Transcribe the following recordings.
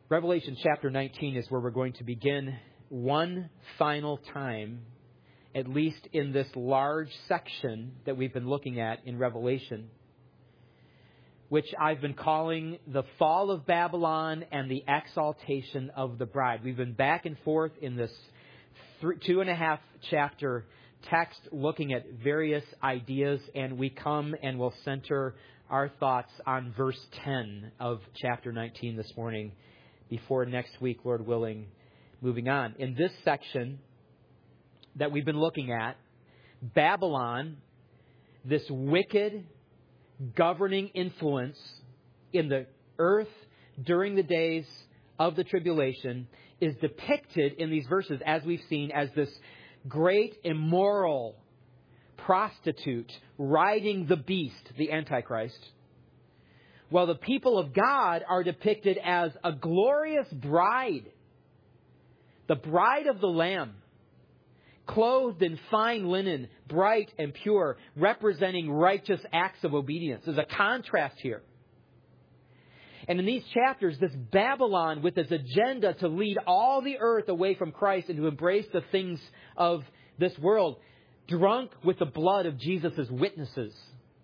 Revelation chapter 19 is where we're going to begin one final time, at least in this large section that we've been looking at in Revelation, which I've been calling the fall of Babylon and the exaltation of the bride. We've been back and forth in this 2.5 chapter text looking at various ideas, and we come and will center our thoughts on verse 10 of chapter 19 this morning before next week, Lord willing, moving on. In this section that we've been looking at, Babylon, this wicked governing influence in the earth during the days of the tribulation, is depicted in these verses, as we've seen, as this great immoral prostitute riding the beast, the Antichrist, while the people of God are depicted as a glorious bride, the bride of the Lamb, clothed in fine linen, bright and pure, representing righteous acts of obedience. There's a contrast here. And in these chapters, this Babylon, with its agenda to lead all the earth away from Christ and to embrace the things of this world, drunk with the blood of Jesus' witnesses,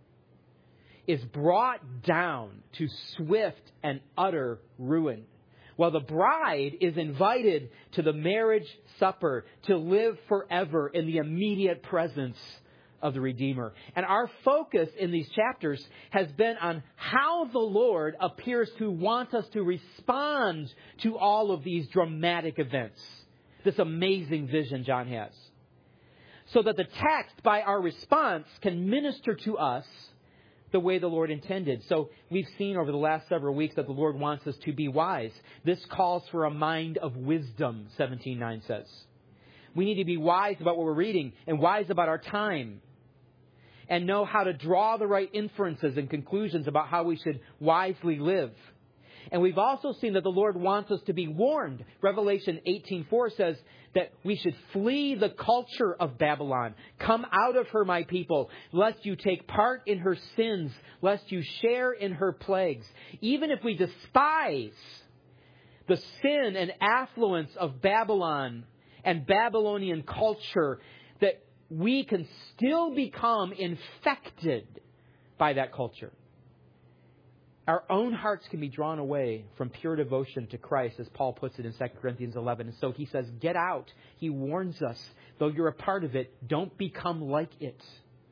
is brought down to swift and utter ruin, while the bride is invited to the marriage supper to live forever in the immediate presence of the Redeemer. And our focus in these chapters has been on how the Lord appears to want us to respond to all of these dramatic events. This amazing vision John has. So that the text, by our response, can minister to us the way the Lord intended. So we've seen over the last several weeks that the Lord wants us to be wise. This calls for a mind of wisdom, 17:9 says. We need to be wise about what we're reading and wise about our time, and know how to draw the right inferences and conclusions about how we should wisely live. And we've also seen that the Lord wants us to be warned. Revelation 18:4 says that we should flee the culture of Babylon. Come out of her, my people, lest you take part in her sins, lest you share in her plagues. Even if we despise the sin and affluence of Babylon and Babylonian culture, that we can still become infected by that culture. Our own hearts can be drawn away from pure devotion to Christ, as Paul puts it in 2 Corinthians 11. And so he says, get out. He warns us, though you're a part of it, don't become like it.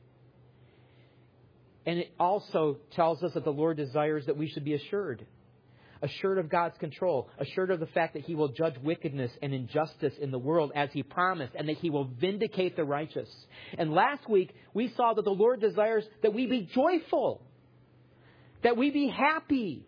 And it also tells us that the Lord desires that we should be assured of God's control, assured of the fact that He will judge wickedness and injustice in the world as He promised, and that He will vindicate the righteous. And last week, we saw that the Lord desires that we be joyful, that we be happy,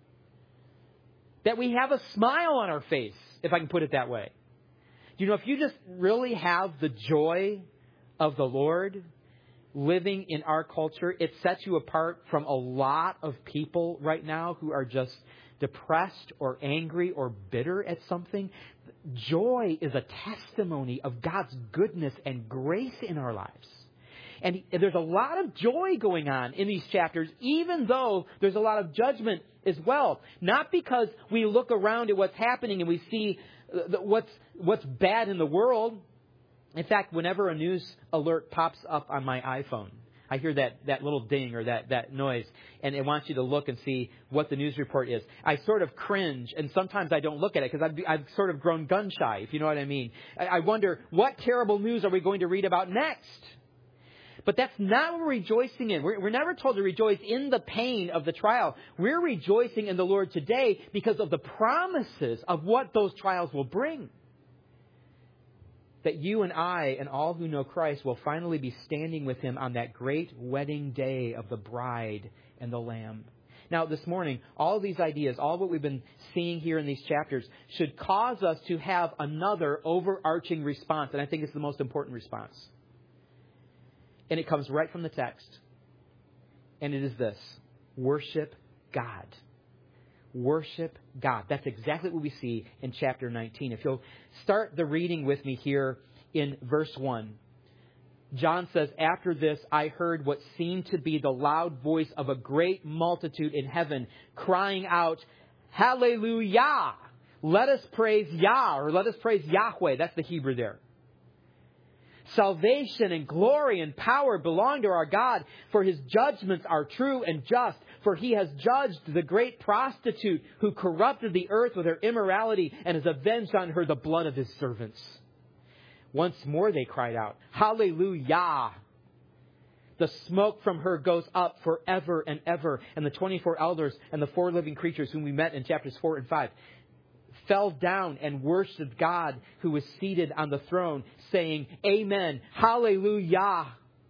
that we have a smile on our face, if I can put it that way. You know, if you just really have the joy of the Lord living in our culture, it sets you apart from a lot of people right now who are just depressed or angry or bitter at something. Joy is a testimony of God's goodness and grace in our lives. And there's a lot of joy going on in these chapters, even though there's a lot of judgment as well. Not because we look around at what's happening and we see what's bad in the world. In fact, whenever a news alert pops up on my iPhone, I hear that little ding or that noise, and it wants you to look and see what the news report is. I sort of cringe, and sometimes I don't look at it because I've sort of grown gun shy, if you know what I mean. I wonder, what terrible news are we going to read about next? But that's not what we're rejoicing in. We're never told to rejoice in the pain of the trial. We're rejoicing in the Lord today because of the promises of what those trials will bring. That you and I and all who know Christ will finally be standing with Him on that great wedding day of the bride and the Lamb. Now, this morning, all of these ideas, all what we've been seeing here in these chapters, should cause us to have another overarching response. And I think it's the most important response. And it comes right from the text. And it is this: worship God. Worship God. That's exactly what we see in chapter 19. If you'll start the reading with me here in verse 1. John says, after this, I heard what seemed to be the loud voice of a great multitude in heaven crying out, Hallelujah! Let us praise Yah, or let us praise Yahweh. That's the Hebrew there. Salvation and glory and power belong to our God, for His judgments are true and just. For He has judged the great prostitute who corrupted the earth with her immorality and has avenged on her the blood of His servants. Once more they cried out, Hallelujah! The smoke from her goes up forever and ever. And the 24 elders and the 4 living creatures whom we met in chapters 4 and 5 fell down and worshipped God who was seated on the throne, saying, Amen, Hallelujah.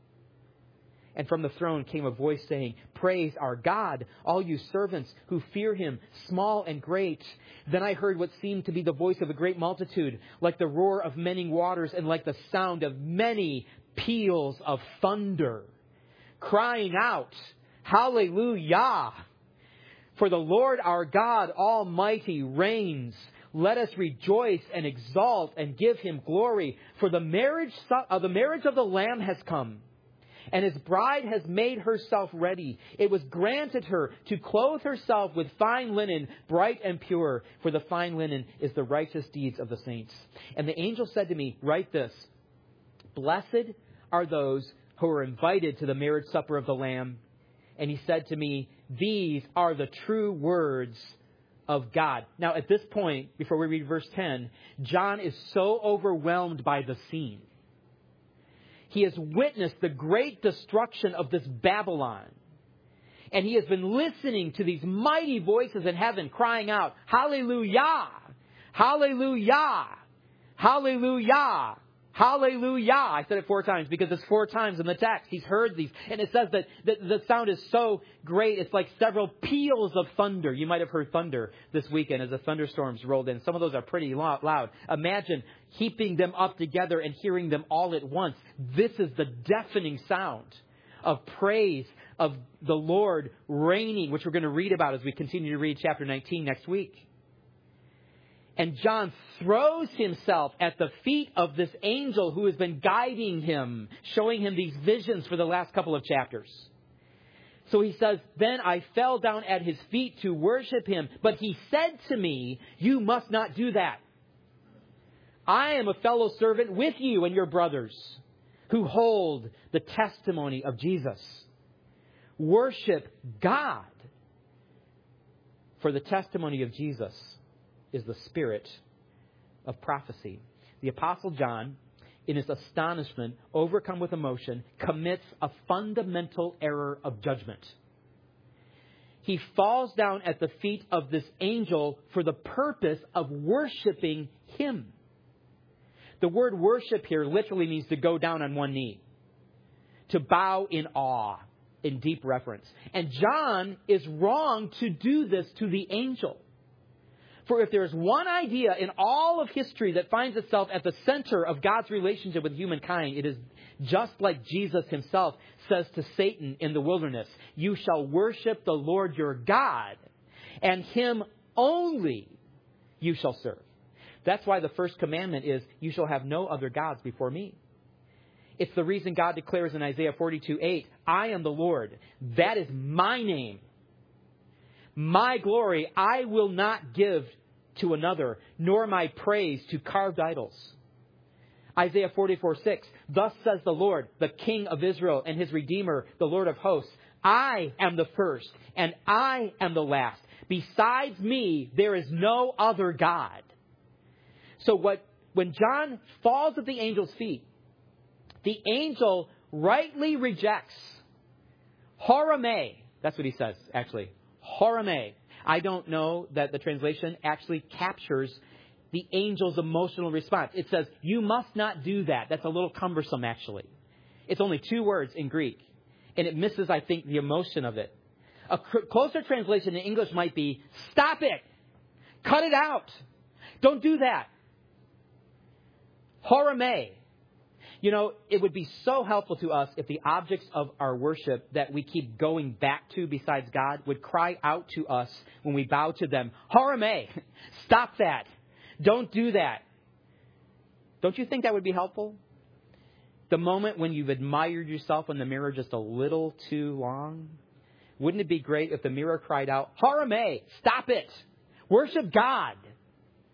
And from the throne came a voice saying, Praise our God, all you servants who fear Him, small and great. Then I heard what seemed to be the voice of a great multitude, like the roar of many waters and like the sound of many peals of thunder, crying out, Hallelujah! For the Lord our God Almighty reigns. Let us rejoice and exalt and give Him glory. For the marriage of the Lamb has come, and His bride has made herself ready. It was granted her to clothe herself with fine linen, bright and pure. For the fine linen is the righteous deeds of the saints. And the angel said to me, Write this, Blessed are those who are invited to the marriage supper of the Lamb. And he said to me, These are the true words of God. Now, at this point, before we read verse 10, John is so overwhelmed by the scene. He has witnessed the great destruction of this Babylon. And he has been listening to these mighty voices in heaven crying out, Hallelujah! Hallelujah! Hallelujah! Hallelujah! I said it 4 times because it's 4 times in the text. He's heard these. And it says that the sound is so great. It's like several peals of thunder. You might have heard thunder this weekend as the thunderstorms rolled in. Some of those are pretty loud. Imagine heaping them up together and hearing them all at once. This is the deafening sound of praise of the Lord reigning, which we're going to read about as we continue to read chapter 19 next week. And John throws himself at the feet of this angel who has been guiding him, showing him these visions for the last couple of chapters. So he says, Then I fell down at his feet to worship him. But he said to me, You must not do that. I am a fellow servant with you and your brothers who hold the testimony of Jesus. Worship God. For the testimony of Jesus is the spirit of prophecy. The Apostle John, in his astonishment, overcome with emotion, commits a fundamental error of judgment. He falls down at the feet of this angel for the purpose of worshiping him. The word worship here literally means to go down on one knee, to bow in awe, in deep reverence. And John is wrong to do this to the angel. For if there is one idea in all of history that finds itself at the center of God's relationship with humankind, it is just like Jesus himself says to Satan in the wilderness, You shall worship the Lord your God, and him only you shall serve. That's why the first commandment is, You shall have no other gods before me. It's the reason God declares in Isaiah 42:8, I am the Lord. That is my name. My glory I will not give to another, nor my praise to carved idols. Isaiah 44:6, Thus says the Lord, the King of Israel and his Redeemer, the Lord of hosts, I am the first and I am the last. Besides me, there is no other God. So when John falls at the angel's feet, the angel rightly rejects horame. That's what he says, actually. Horame. I don't know that the translation actually captures the angel's emotional response. It says, You must not do that. That's a little cumbersome, actually. It's only 2 words in Greek. And it misses, I think, the emotion of it. A closer translation in English might be, Stop it. Cut it out. Don't do that. Horame. You know, it would be so helpful to us if the objects of our worship that we keep going back to besides God would cry out to us when we bow to them, Horame, stop that. Don't do that. Don't you think that would be helpful? The moment when you've admired yourself in the mirror just a little too long, wouldn't it be great if the mirror cried out, Horame, stop it. Worship God.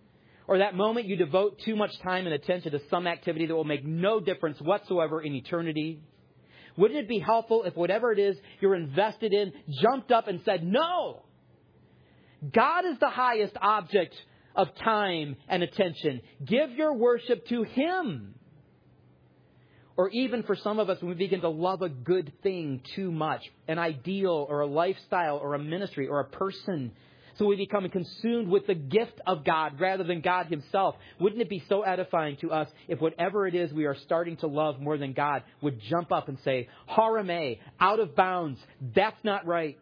Or that moment you devote too much time and attention to some activity that will make no difference whatsoever in eternity? Wouldn't it be helpful if whatever it is you're invested in jumped up and said, no, God is the highest object of time and attention. Give your worship to Him. Or even for some of us, when we begin to love a good thing too much, an ideal or a lifestyle or a ministry or a person, so we become consumed with the gift of God rather than God Himself. Wouldn't it be so edifying to us if whatever it is we are starting to love more than God would jump up and say, harame, out of bounds, that's not right.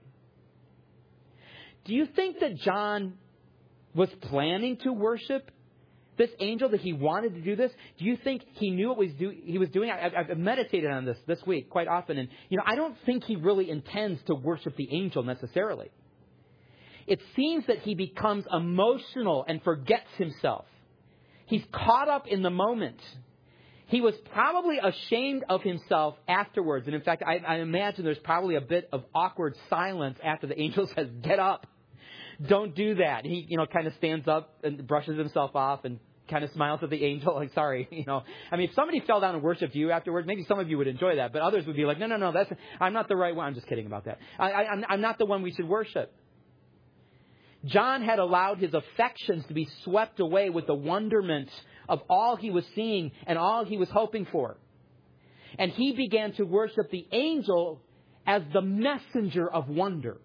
Do you think that John was planning to worship this angel, that he wanted to do this? Do you think he knew what he was doing? I've meditated on this week quite often. And, I don't think he really intends to worship the angel necessarily. It seems that he becomes emotional and forgets himself. He's caught up in the moment. He was probably ashamed of himself afterwards. And in fact, I imagine there's probably a bit of awkward silence after the angel says, get up. Don't do that. He, kind of stands up and brushes himself off and kind of smiles at the angel. Like, sorry, if somebody fell down and worshiped you afterwards, maybe some of you would enjoy that. But others would be like, no, I'm not the right one. I'm just kidding about that. I'm not the one we should worship. John had allowed his affections to be swept away with the wonderment of all he was seeing and all he was hoping for. And he began to worship the angel as the messenger of wonder.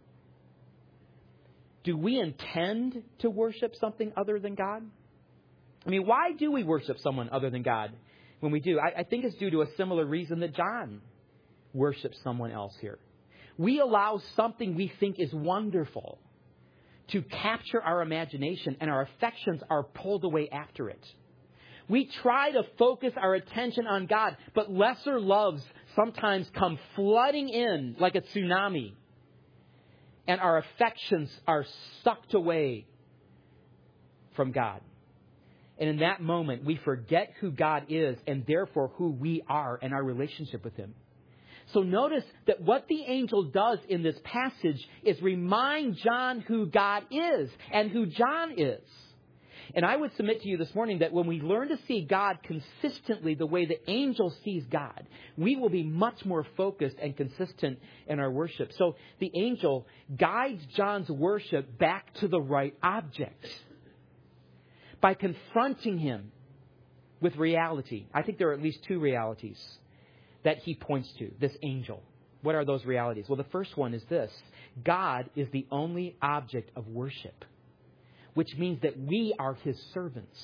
Do we intend to worship something other than God? Why do we worship someone other than God when we do? I think it's due to a similar reason that John worships someone else here. We allow something we think is wonderful to capture our imagination, and our affections are pulled away after it. We try to focus our attention on God, but lesser loves sometimes come flooding in like a tsunami, and our affections are sucked away from God. And in that moment, we forget who God is and therefore who we are and our relationship with Him. So notice that what the angel does in this passage is remind John who God is and who John is. And I would submit to you this morning that when we learn to see God consistently the way the angel sees God, we will be much more focused and consistent in our worship. So the angel guides John's worship back to the right object by confronting him with reality. I think there are at least two realities that he points to, this angel. What are those realities? Well, the first one is this: God is the only object of worship, which means that we are His servants.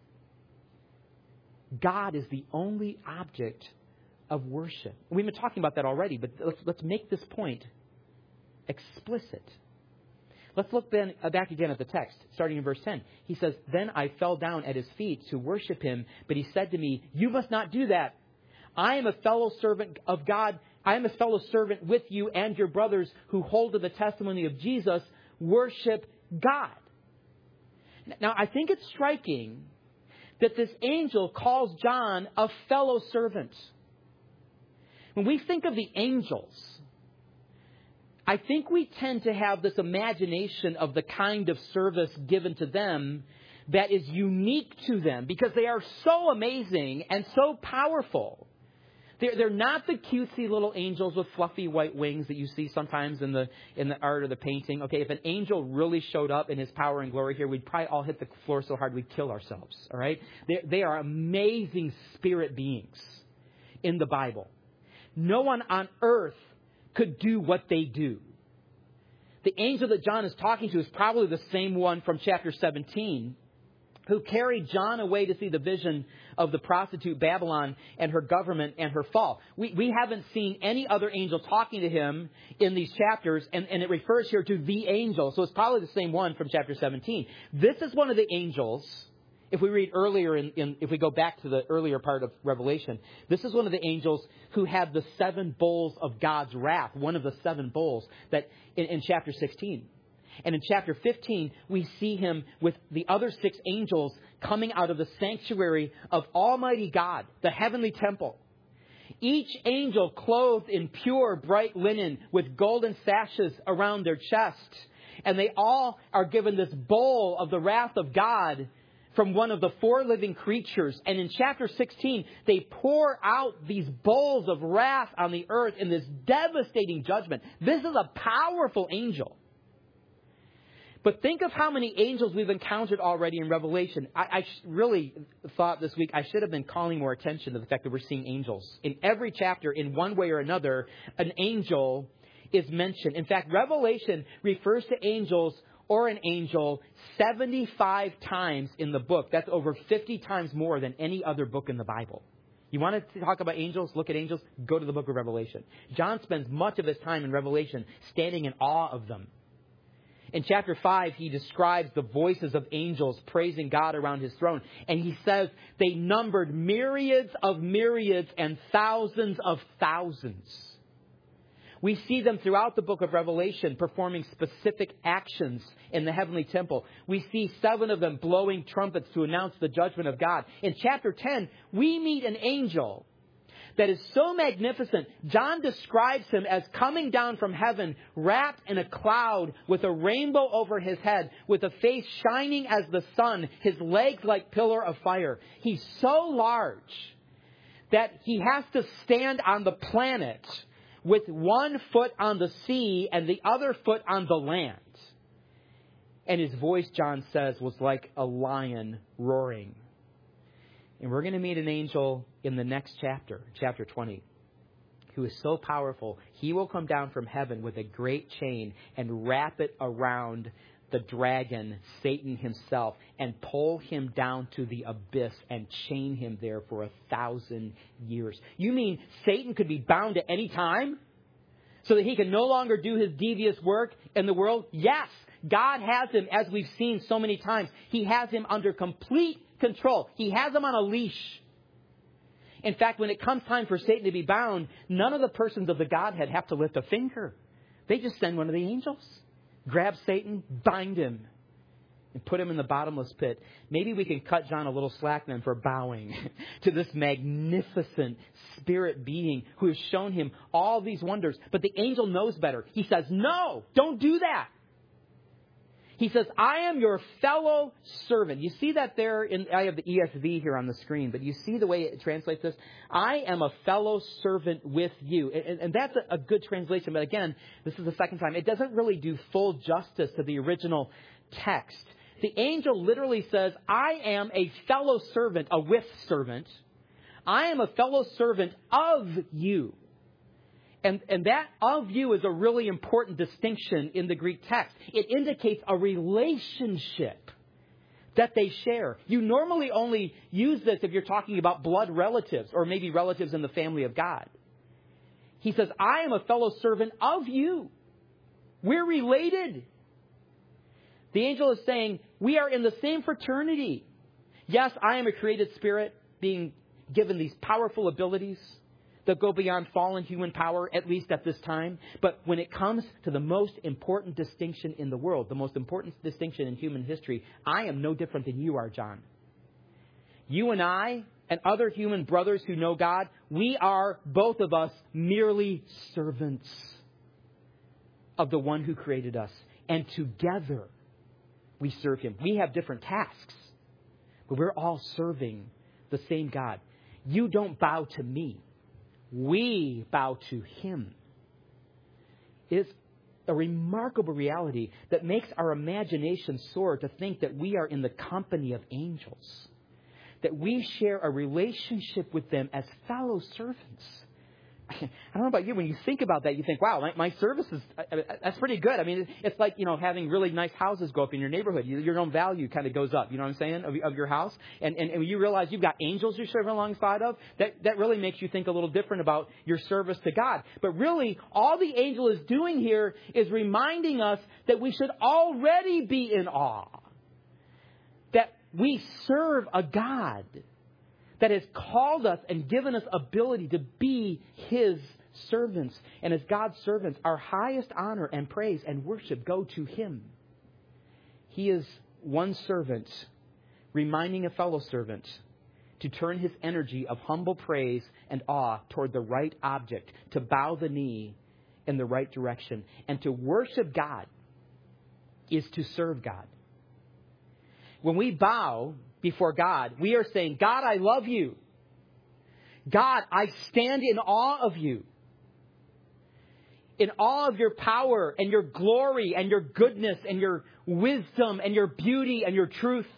God is the only object of worship. We've been talking about that already, but let's make this point explicit. Let's look then back again at the text, starting in verse 10. He says, "Then I fell down at His feet to worship Him, but He said to me, 'You must not do that. I am a fellow servant of God. I am a fellow servant with you and your brothers who hold to the testimony of Jesus. Worship God.'" Now, I think it's striking that this angel calls John a fellow servant. When we think of the angels, I think we tend to have this imagination of the kind of service given to them that is unique to them because they are so amazing and so powerful. They're not the cutesy little angels with fluffy white wings that you see sometimes in the art or the painting. Okay, if an angel really showed up in his power and glory here, we'd probably all hit the floor so hard we'd kill ourselves. All right? They are amazing spirit beings in the Bible. No one on earth could do what they do. The angel that John is talking to is probably the same one from chapter 17 who carried John away to see the vision of the prostitute Babylon and her government and her fall. We haven't seen any other angel talking to him in these chapters, and it refers here to the angel. So it's probably the same one from chapter 17. This is one of the angels. If we read earlier, if we go back to the earlier part of Revelation, this is one of the angels who had the 7 bowls of God's wrath, one of the 7 bowls that in chapter 16. And in chapter 15, we see him with the other 6 angels coming out of the sanctuary of Almighty God, the heavenly temple. Each angel clothed in pure, bright linen with golden sashes around their chest. And they all are given this bowl of the wrath of God from one of the four living creatures. And in chapter 16, they pour out these bowls of wrath on the earth in this devastating judgment. This is a powerful angel. But think of how many angels we've encountered already in Revelation. I really thought this week I should have been calling more attention to the fact that we're seeing angels. In every chapter, in one way or another, an angel is mentioned. In fact, Revelation refers to angels or an angel 75 times in the book. That's over 50 times more than any other book in the Bible. You want to talk about angels, look at angels, go to the book of Revelation. John spends much of his time in Revelation standing in awe of them. In chapter 5, he describes the voices of angels praising God around his throne. And he says they numbered myriads of myriads and thousands of thousands. We see them throughout the book of Revelation performing specific actions in the heavenly temple. We see 7 of them blowing trumpets to announce the judgment of God. In chapter 10, we meet an angel that is so magnificent. John describes him as coming down from heaven, wrapped in a cloud with a rainbow over his head, with a face shining as the sun, his legs like pillar of fire. He's so large that he has to stand on the planet with one foot on the sea and the other foot on the land. And his voice, John says, was like a lion roaring. And we're going to meet an angel in the next chapter, chapter 20, who is so powerful, he will come down from heaven with a great chain and wrap it around the dragon, Satan himself, and pull him down to the abyss and chain him there for 1,000 years. You mean Satan could be bound at any time so that he can no longer do his devious work in the world? Yes, God has him, as we've seen so many times. He has him under complete control. He has him on a leash. In fact, when it comes time for Satan to be bound, none of the persons of the Godhead have to lift a finger. They just send one of the angels. Grab Satan, bind him, and put him in the bottomless pit. Maybe we can cut John a little slack then for bowing to this magnificent spirit being who has shown him all these wonders. But the angel knows better. He says, no, don't do that. He says, I am your fellow servant. You see that there? I have the ESV here on the screen, but you see the way it translates this? I am a fellow servant with you. And that's a good translation. But again, this is the second time. It doesn't really do full justice to the original text. The angel literally says, I am a fellow servant, a with servant. I am a fellow servant of you. And that of you is a really important distinction in the Greek text. It indicates a relationship that they share. You normally only use this if you're talking about blood relatives or maybe relatives in the family of God. He says, I am a fellow servant of you. We're related. The angel is saying, we are in the same fraternity. Yes, I am a created spirit being given these powerful abilities that go beyond fallen human power, at least at this time. But when it comes to the most important distinction in the world, the most important distinction in human history, I am no different than you are, John. You and I and other human brothers who know God, we are, both of us, merely servants of the one who created us. And together we serve him. We have different tasks, but we're all serving the same God. You don't bow to me. We bow to him. It's a remarkable reality that makes our imagination soar to think that we are in the company of angels, that we share a relationship with them as fellow servants. I don't know about you. When you think about that, you think, wow, my service is, that's pretty good. I mean, it's like, having really nice houses go up in your neighborhood. Your own value kind of goes up, you know what I'm saying, of your house. And when you realize you've got angels you're serving alongside of, that really makes you think a little different about your service to God. But really, all the angel is doing here is reminding us that we should already be in awe. That we serve a God that has called us and given us ability to be his servants. And as God's servants, our highest honor and praise and worship go to him. He is one servant reminding a fellow servant to turn his energy of humble praise and awe toward the right object, to bow the knee in the right direction. And to worship God is to serve God. When we bow before God. We are saying, God, I love you. God, I stand in awe of you. In awe of your power and your glory and your goodness and your wisdom and your beauty and your truth.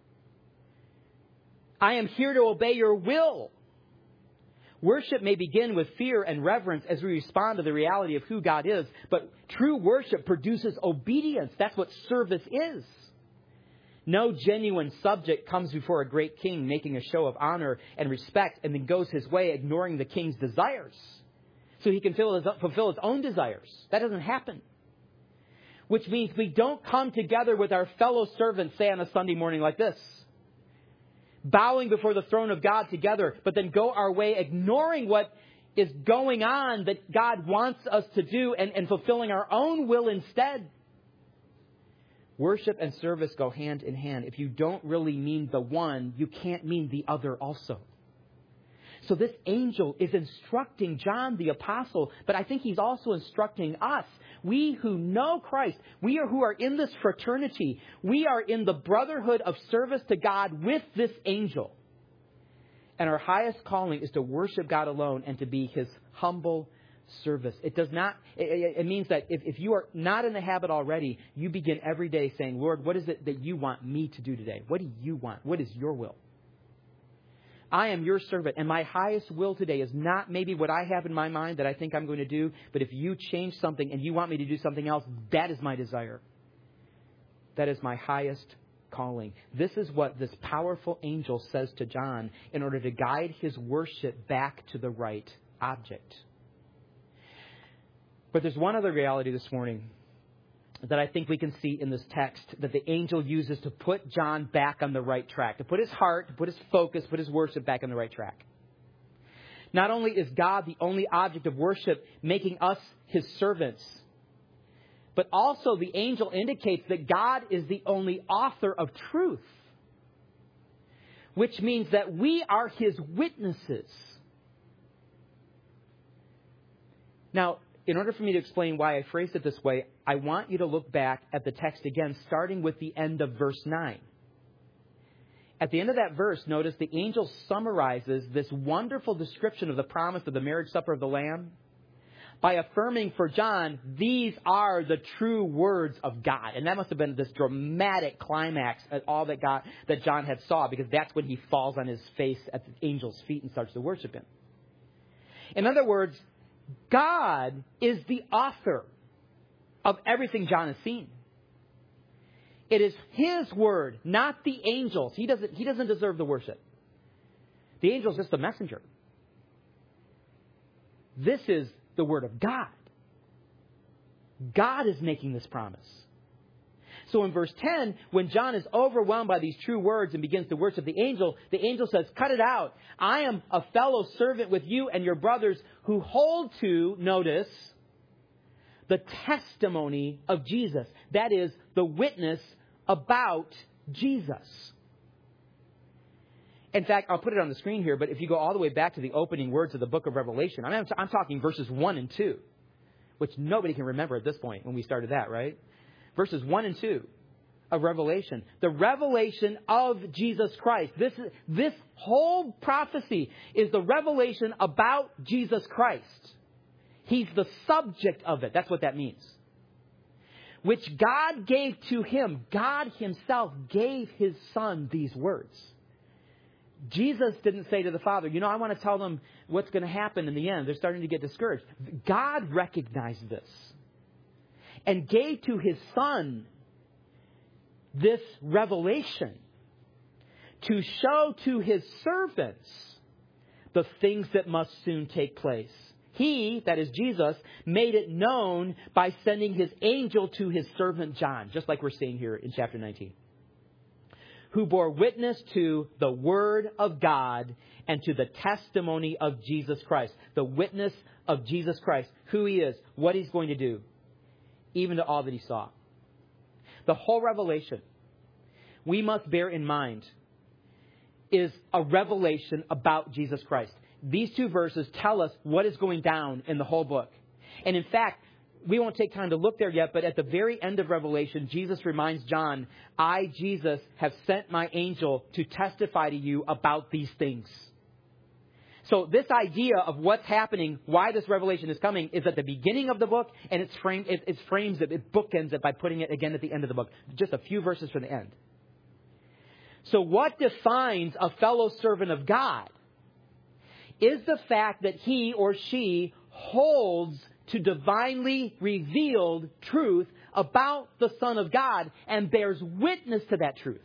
I am here to obey your will. Worship may begin with fear and reverence as we respond to the reality of who God is, but true worship produces obedience. That's what service is. No genuine subject comes before a great king making a show of honor and respect and then goes his way ignoring the king's desires so he can fulfill his own desires. That doesn't happen. Which means we don't come together with our fellow servants, say on a Sunday morning like this, bowing before the throne of God together, but then go our way ignoring what is going on that God wants us to do and fulfilling our own will instead. Worship and service go hand in hand. If you don't really mean the one, you can't mean the other also. So this angel is instructing John the apostle, but I think he's also instructing us. We who know Christ, we who are in this fraternity, we are in the brotherhood of service to God with this angel. And our highest calling is to worship God alone and to be his humble service. It means that if you are not in the habit already, you begin every day saying, Lord, what is it that you want me to do today? What do you want? What is your will? I am your servant, and my highest will today is not maybe what I have in my mind that I think I'm going to do, but if you change something and you want me to do something else, that is my desire. That is my highest calling. This is what this powerful angel says to John in order to guide his worship back to the right object. But there's one other reality this morning that I think we can see in this text that the angel uses to put John back on the right track, to put his heart, to put his focus, put his worship back on the right track. Not only is God the only object of worship, making us his servants, but also the angel indicates that God is the only author of truth, which means that we are his witnesses. Now, in order for me to explain why I phrased it this way, I want you to look back at the text again, starting with the end of verse 9. At the end of that verse, notice the angel summarizes this wonderful description of the promise of the marriage supper of the Lamb by affirming for John, these are the true words of God. And that must have been this dramatic climax at all that John had saw, because that's when he falls on his face at the angel's feet and starts to worship him. In other words, God is the author of everything John has seen. It is his word, not the angel's. He doesn't deserve the worship. The angel's just a messenger. This is the word of God. God is making this promise. So in verse 10, when John is overwhelmed by these true words and begins to worship the angel says, cut it out. I am a fellow servant with you and your brothers who hold to, notice, the testimony of Jesus. That is, the witness about Jesus. In fact, I'll put it on the screen here, but if you go all the way back to the opening words of the book of Revelation, I'm talking verses 1 and 2, which nobody can remember at this point when we started that, right? Verses 1 and 2 of Revelation. The revelation of Jesus Christ. This whole prophecy is the revelation about Jesus Christ. He's the subject of it. That's what that means. Which God gave to him. God himself gave his son these words. Jesus didn't say to the Father, I want to tell them what's going to happen in the end. They're starting to get discouraged. God recognized this and gave to his son this revelation to show to his servants the things that must soon take place. He, that is Jesus, made it known by sending his angel to his servant John, just like we're seeing here in chapter 19, who bore witness to the word of God and to the testimony of Jesus Christ. The witness of Jesus Christ, who he is, what he's going to do, even to all that he saw. The whole revelation, we must bear in mind, is a revelation about Jesus Christ. These two verses tell us what is going down in the whole book. And in fact, we won't take time to look there yet, but at the very end of Revelation, Jesus reminds John, I, Jesus, have sent my angel to testify to you about these things. So this idea of what's happening, why this revelation is coming, is at the beginning of the book, and it frames it bookends it by putting it again at the end of the book, just a few verses from the end. So what defines a fellow servant of God is the fact that he or she holds to divinely revealed truth about the Son of God and bears witness to that truth.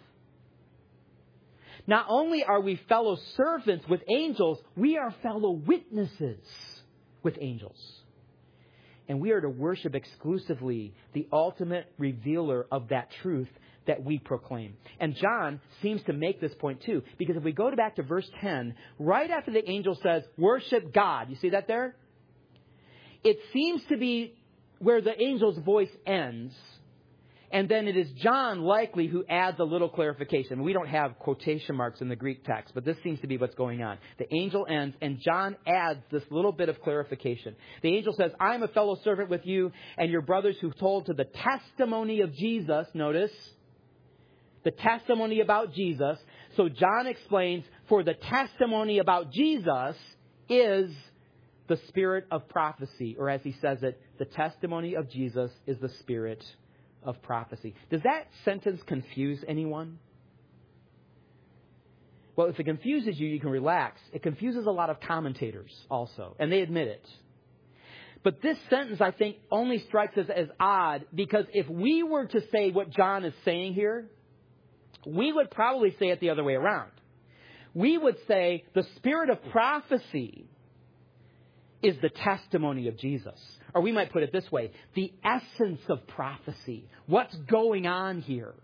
Not only are we fellow servants with angels, we are fellow witnesses with angels. And we are to worship exclusively the ultimate revealer of that truth that we proclaim. And John seems to make this point too, because if we go back to verse 10, right after the angel says, worship God, you see that there? It seems to be where the angel's voice ends. And then it is John likely who adds a little clarification. We don't have quotation marks in the Greek text, but this seems to be what's going on. The angel ends, and John adds this little bit of clarification. The angel says, I am a fellow servant with you and your brothers who hold to the testimony of Jesus. Notice, the testimony about Jesus. So John explains, for the testimony about Jesus is the spirit of prophecy. Or as he says it, the testimony of Jesus is the spirit of prophecy. Does that sentence confuse anyone? Well, if it confuses you, you can relax. It confuses a lot of commentators also, and they admit it. But this sentence, I think, only strikes us as odd because if we were to say what John is saying here, we would probably say it the other way around. We would say the spirit of prophecy is the testimony of Jesus. Or we might put it this way, the essence of prophecy. What's going on here?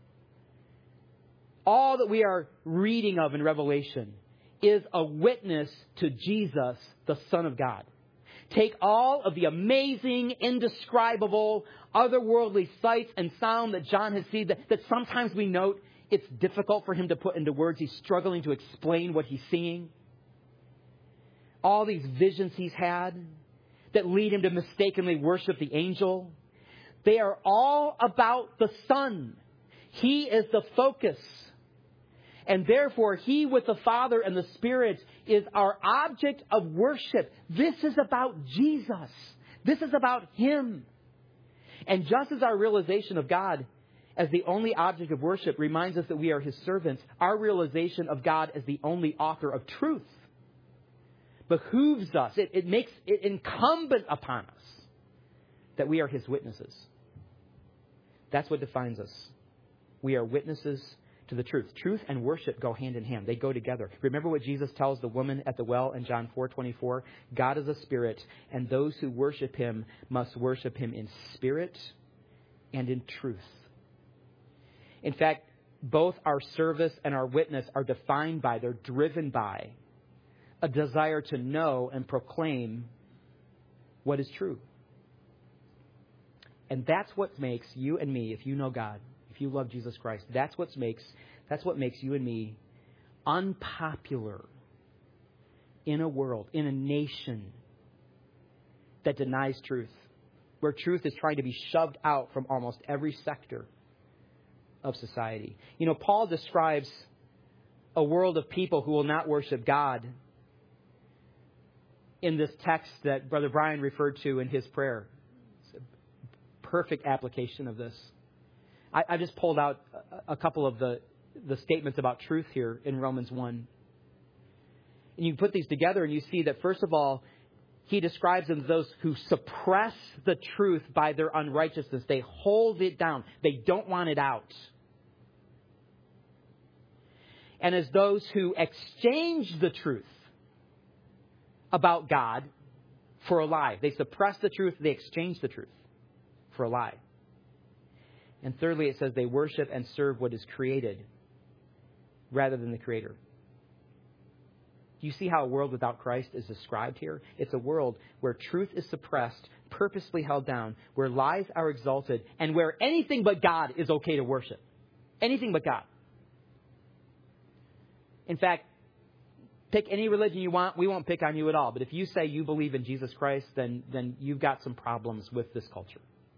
All that we are reading of in Revelation is a witness to Jesus, the Son of God. Take all of the amazing, indescribable, otherworldly sights and sound that John has seen that sometimes we note it's difficult for him to put into words. He's struggling to explain what he's seeing. All these visions he's had that lead him to mistakenly worship the angel. They are all about the Son. He is the focus. And therefore, He with the Father and the Spirit is our object of worship. This is about Jesus. This is about Him. And just as our realization of God as the only object of worship reminds us that we are His servants, our realization of God as the only author of truth behooves us. It makes it incumbent upon us that we are His witnesses. That's what defines us. We are witnesses to the truth. Truth and worship go hand in hand. They go together. Remember what Jesus tells the woman at the well in John 4:24? God is a spirit, and those who worship Him must worship Him in spirit and in truth. In fact, both our service and our witness are defined by, they're driven by, a desire to know and proclaim what is true. And that's what makes you and me, if you know God, if you love Jesus Christ, that's what makes you and me unpopular in a world, in a nation that denies truth, where truth is trying to be shoved out from almost every sector of society. You know, Paul describes a world of people who will not worship God in this text that Brother Brian referred to in his prayer. It's a perfect application of this. I just pulled out a couple of the statements about truth here in Romans 1. And you put these together and you see that, first of all, he describes them as those who suppress the truth by their unrighteousness. They hold it down. They don't want it out. And as those who exchange the truth about God for a lie. They suppress the truth. They exchange the truth for a lie. And thirdly, it says they worship and serve what is created rather than the Creator. Do you see how a world without Christ is described here? It's a world where truth is suppressed, purposely held down, where lies are exalted, and where anything but God is okay to worship. Anything but God. In fact, pick any religion you want. We won't pick on you at all. But if you say you believe in Jesus Christ, then you've got some problems with this culture.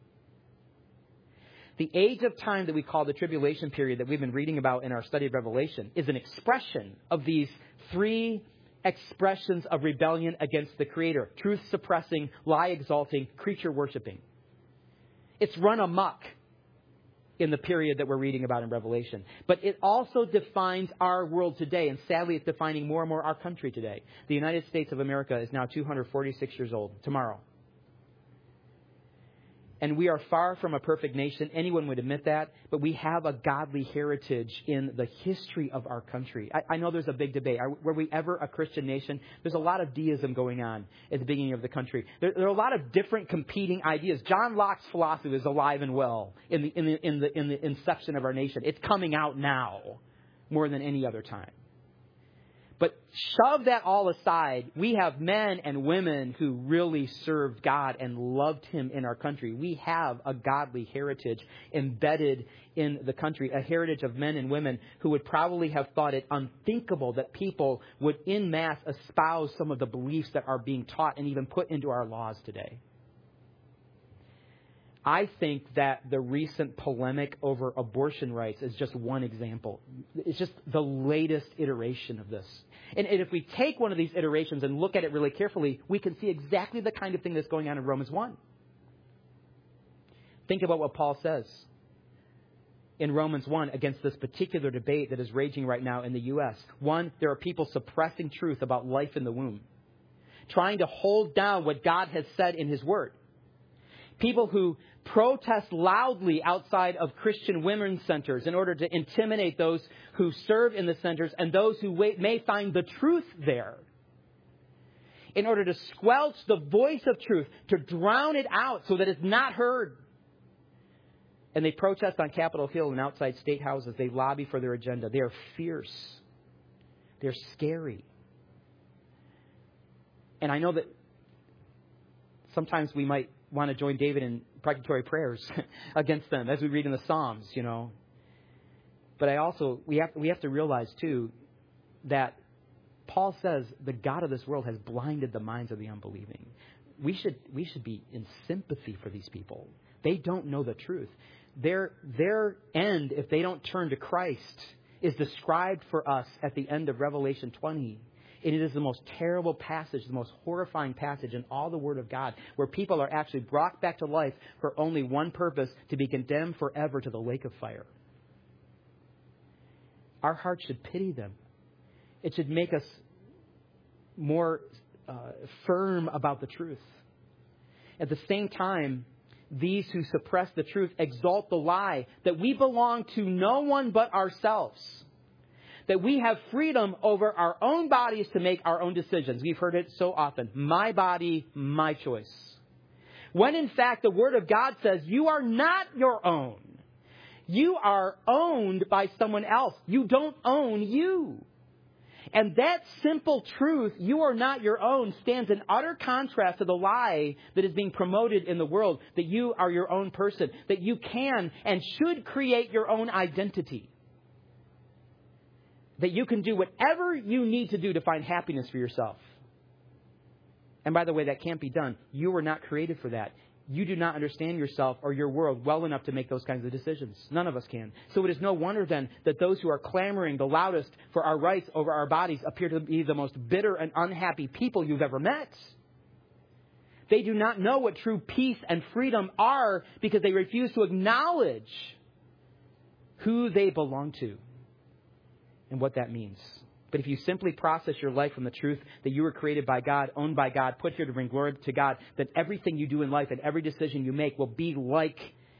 The age of time that we call the tribulation period that we've been reading about in our study of Revelation is an expression of these three expressions of rebellion against the Creator. Truth suppressing, lie exalting, creature worshiping. It's run amok in the period that we're reading about in Revelation. But it also defines our world today, and sadly it's defining more and more our country today. The United States of America is now 246 years old tomorrow. And we are far from a perfect nation. Anyone would admit that. But we have a godly heritage in the history of our country. I know there's a big debate. Were we ever a Christian nation? There's a lot of deism going on at the beginning of the country. There are a lot of different competing ideas. John Locke's philosophy is alive and well in the inception of our nation. It's coming out now more than any other time. But shove that all aside, we have men and women who really served God and loved Him in our country. We have a godly heritage embedded in the country, a heritage of men and women who would probably have thought it unthinkable that people would en masse espouse some of the beliefs that are being taught and even put into our laws today. I think that the recent polemic over abortion rights is just one example. It's just the latest iteration of this. And if we take one of these iterations and look at it really carefully, we can see exactly the kind of thing that's going on in Romans 1. Think about what Paul says in Romans 1 against this particular debate that is raging right now in the U.S. One, there are people suppressing truth about life in the womb, trying to hold down what God has said in His Word. People who protest loudly outside of Christian women's centers in order to intimidate those who serve in the centers and those who may find the truth there. In order to squelch the voice of truth, to drown it out so that it's not heard. And they protest on Capitol Hill and outside state houses. They lobby for their agenda. They are fierce. They're scary. And I know that sometimes we might want to join David in precatory prayers against them as we read in the Psalms, you know. But we have to realize too that Paul says the God of this world has blinded the minds of the unbelieving. We should be in sympathy for these people. They don't know the truth. Their end, if they don't turn to Christ, is described for us at the end of Revelation 20. And it is the most terrible passage, the most horrifying passage in all the Word of God, where people are actually brought back to life for only one purpose, to be condemned forever to the lake of fire. Our hearts should pity them. It should make us more firm about the truth. At the same time, these who suppress the truth exalt the lie that we belong to no one but ourselves. That we have freedom over our own bodies to make our own decisions. We've heard it so often. My body, my choice. When in fact the Word of God says you are not your own. You are owned by someone else. You don't own you. And that simple truth, you are not your own, stands in utter contrast to the lie that is being promoted in the world, that you are your own person, that you can and should create your own identity. That you can do whatever you need to do to find happiness for yourself. And by the way, that can't be done. You were not created for that. You do not understand yourself or your world well enough to make those kinds of decisions. None of us can. So it is no wonder then that those who are clamoring the loudest for our rights over our bodies appear to be the most bitter and unhappy people you've ever met. They do not know what true peace and freedom are because they refuse to acknowledge who they belong to and what that means. But if you simply process your life from the truth that you were created by God, owned by God, put here to bring glory to God, then everything you do in life and every decision you make will be like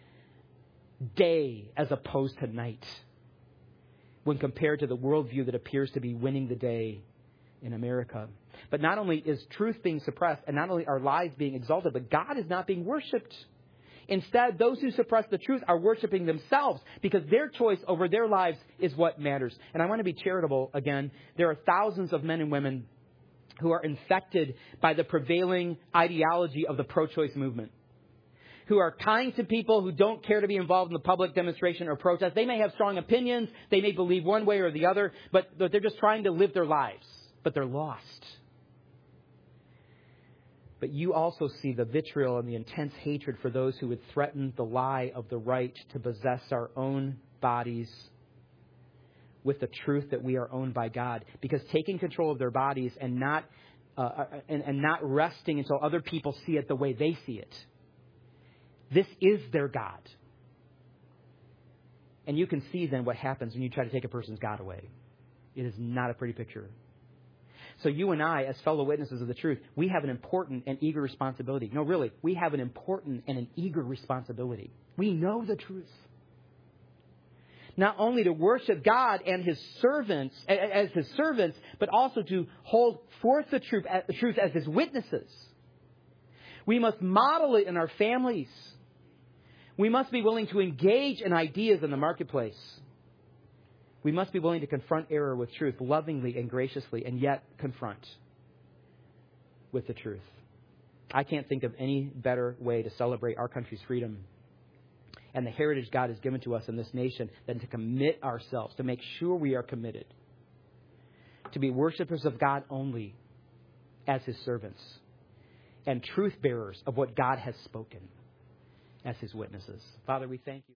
day as opposed to night when compared to the worldview that appears to be winning the day in America. But not only is truth being suppressed and not only are lies being exalted, but God is not being worshipped. Instead, those who suppress the truth are worshiping themselves because their choice over their lives is what matters. And I want to be charitable again. There are thousands of men and women who are infected by the prevailing ideology of the pro-choice movement, who are kind to people who don't care to be involved in the public demonstration or protest. They may have strong opinions. They may believe one way or the other, but they're just trying to live their lives. but they're lost. But you also see the vitriol and the intense hatred for those who would threaten the lie of the right to possess our own bodies with the truth that we are owned by God. Because taking control of their bodies and not resting until other people see it the way they see it, this is their God. And you can see then what happens when you try to take a person's God away. It is not a pretty picture. So you and I, as fellow witnesses of the truth, we have an important and eager responsibility. No, really, we have an important and an eager responsibility. We know the truth. Not only to worship God and His servants as His servants, but also to hold forth the truth as His witnesses. We must model it in our families. We must be willing to engage in ideas in the marketplace. We must be willing to confront error with truth lovingly and graciously, and yet confront with the truth. I can't think of any better way to celebrate our country's freedom and the heritage God has given to us in this nation than to commit ourselves, to make sure we are committed, to be worshipers of God only as His servants, and truth bearers of what God has spoken as His witnesses. Father, we thank you.